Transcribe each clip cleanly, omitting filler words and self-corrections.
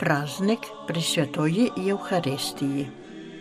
праздник Пресвятої Євхаристії.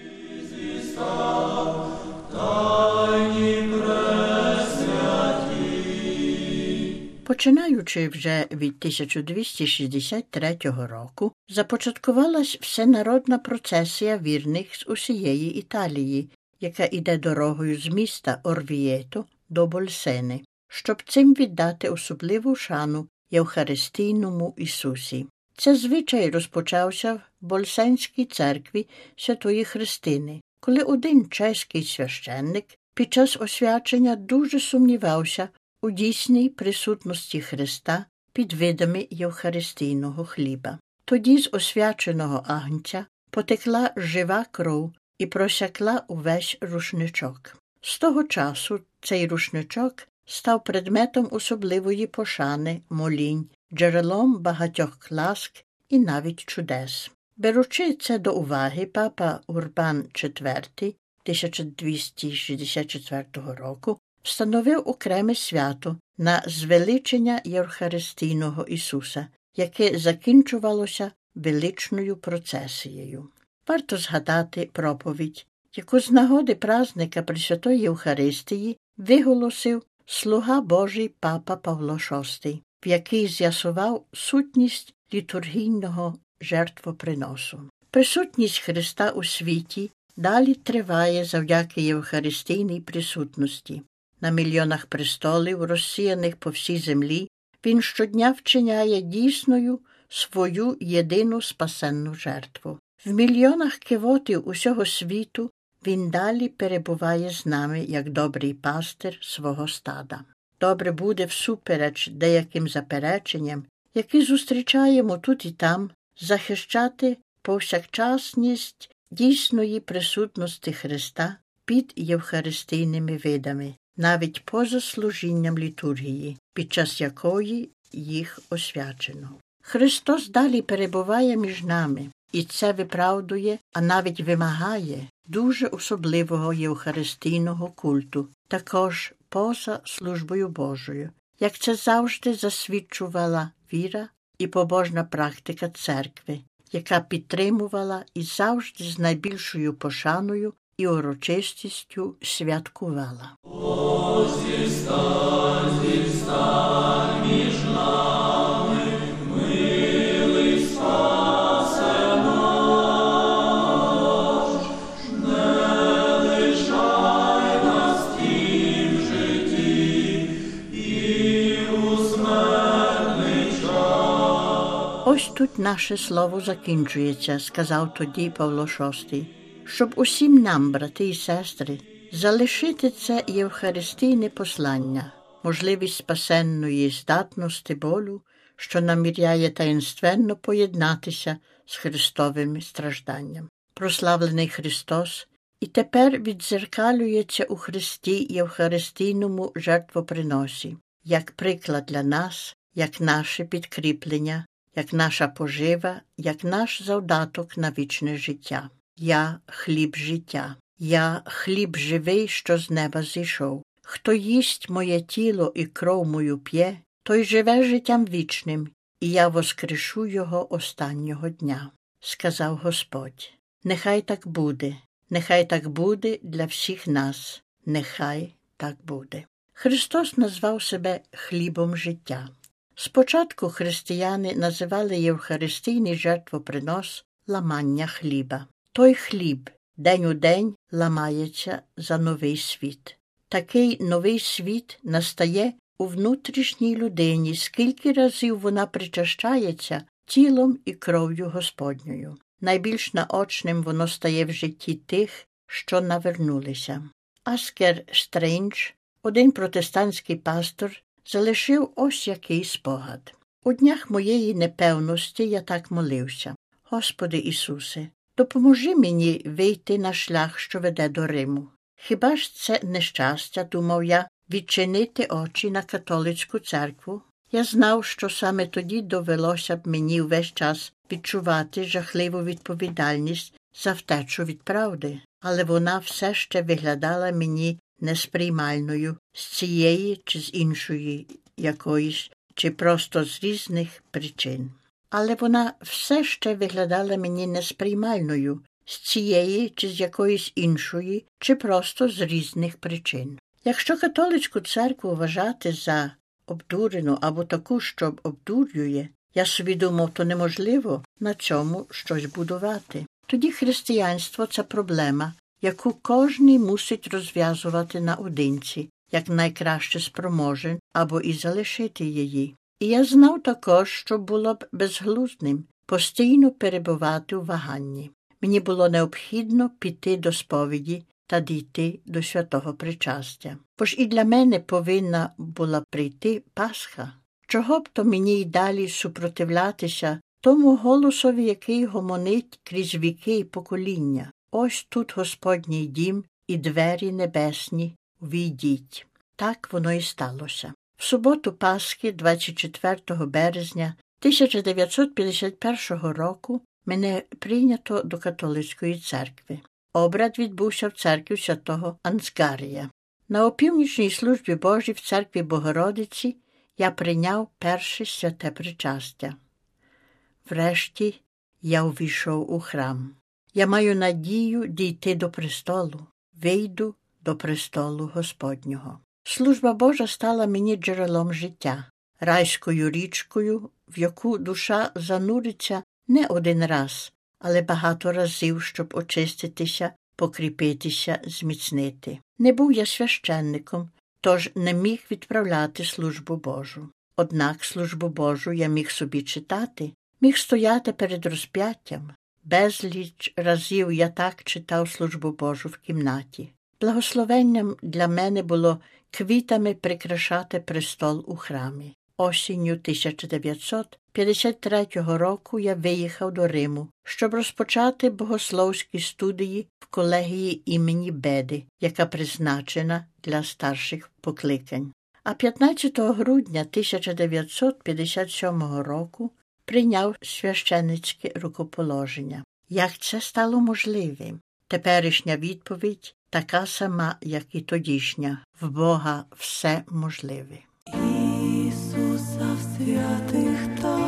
Починаючи вже від 1263 року, започаткувалась всенародна процесія вірних з усієї Італії, яка йде дорогою з міста Орвієто до Больсени, щоб цим віддати особливу шану Євхаристійному Ісусі. Це звичай розпочався в Больсенській церкві Святої Христини, коли один чеський священник під час освячення дуже сумнівався у дійсній присутності Христа під видами Євхаристійного хліба. Тоді з освяченого агнця потекла жива кров і просякла увесь рушничок. З того часу цей рушничок став предметом особливої пошани, молінь, джерелом багатьох ласк і навіть чудес. Беручи це до уваги, папа Урбан IV 1264 року встановив окреме свято на звеличення Євхаристійного Ісуса, яке закінчувалося величною процесією. Варто згадати проповідь, яку з нагоди празника Пресвятої Євхаристії виголосив слуга Божий папа Павло VI, в який з'ясував сутність літургійного жертвоприносу. Присутність Христа у світі далі триває завдяки Євхаристійній присутності. На мільйонах престолів, розсіяних по всій землі, Він щодня вчиняє дійсною свою єдину спасенну жертву. В мільйонах кивотів усього світу Він далі перебуває з нами, як добрий пастир свого стада. Добре буде всупереч деяким запереченням, які зустрічаємо тут і там, захищати повсякчасність дійсної присутності Христа під євхаристійними видами, навіть поза служінням літургії, під час якої їх освячено. Христос далі перебуває між нами, і це виправдує, а навіть вимагає дуже особливого євхаристійного культу, також поза службою Божою, як це завжди засвідчувала віра і побожна практика церкви, яка підтримувала і завжди з найбільшою пошаною і урочистістю святкувала. Зістань між нами, милий спасе наш, не лишай нас тім в житті і у смертний час. Ось тут наше слово закінчується, сказав тоді Павло VI. Щоб усім нам, брати і сестри, залишити це євхаристійне послання, можливість спасенної здатності болю, що наміряє таїнственно поєднатися з Христовим стражданням. Прославлений Христос і тепер віддзеркалюється у Христі євхаристійному жертвоприносі, як приклад для нас, як наше підкріплення, як наша пожива, як наш завдаток на вічне життя. Я – хліб життя. Я – хліб живий, що з неба зійшов. Хто їсть моє тіло і кров мою п'є, той живе життям вічним, і я воскрешу його останнього дня, сказав Господь. Нехай так буде для всіх нас, нехай так буде. Христос назвав себе хлібом життя. Спочатку християни називали євхаристійний жертвопринос ламання хліба. Той хліб день у день ламається за новий світ. Такий новий світ настає у внутрішній людині, скільки разів вона причащається тілом і кров'ю Господньою. Найбільш наочним воно стає в житті тих, що навернулися. Аскер Стрендж, один протестантський пастор, залишив ось який спогад. У днях моєї непевності я так молився. Господи Ісусе, допоможи мені вийти на шлях, що веде до Риму. Хіба ж це нещастя, думав я, відчинити очі на католицьку церкву? Я знав, що саме тоді довелося б мені весь час відчувати жахливу відповідальність за втечу від правди, але вона все ще виглядала мені несприймальною з цієї чи з іншої якоїсь, чи просто з різних причин. але вона все ще виглядала мені несприймальною з цієї чи з якоїсь іншої, чи просто з різних причин. Якщо католицьку церкву вважати за обдурену або таку, що обдурює, я собі думав, то неможливо на цьому щось будувати. Тоді християнство – це проблема, яку кожний мусить розв'язувати наодинці, як найкраще спроможен, або і залишити її. І я знав також, що було б безглуздим постійно перебувати у ваганні. Мені було необхідно піти до сповіді та дійти до святого причастя. Бо ж і для мене повинна була прийти Пасха. Чого б то мені й далі супротивлятися тому голосові, який гомонить крізь віки і покоління? Ось тут Господній дім і двері небесні, війдіть. Так воно і сталося. В суботу Пасхи, 24 березня 1951 року, мене прийнято до католицької церкви. Обряд відбувся в церкві святого Ансгарія. На опівнічній службі Божій в церкві Богородиці я прийняв перше святе причастя. Врешті я увійшов у храм. Я маю надію дійти до престолу, вийду до престолу Господнього. Служба Божа стала мені джерелом життя, райською річкою, в яку душа зануриться не один раз, але багато разів, щоб очиститися, покріпитися, зміцнити. Не був я священником, тож не міг відправляти службу Божу. Однак службу Божу я міг собі читати, міг стояти перед розп'яттям. Безліч разів я так читав службу Божу в кімнаті. Благословенням для мене було квітами прикрашати престол у храмі. Осінню 1953 року я виїхав до Риму, щоб розпочати богословські студії в колегії імені Беди, яка призначена для старших покликань. А 15 грудня 1957 року прийняв священницьке рукоположення. Як це стало можливим? Теперішня відповідь така сама, як і тодішня. В Бога все можливе. Ісуса в святих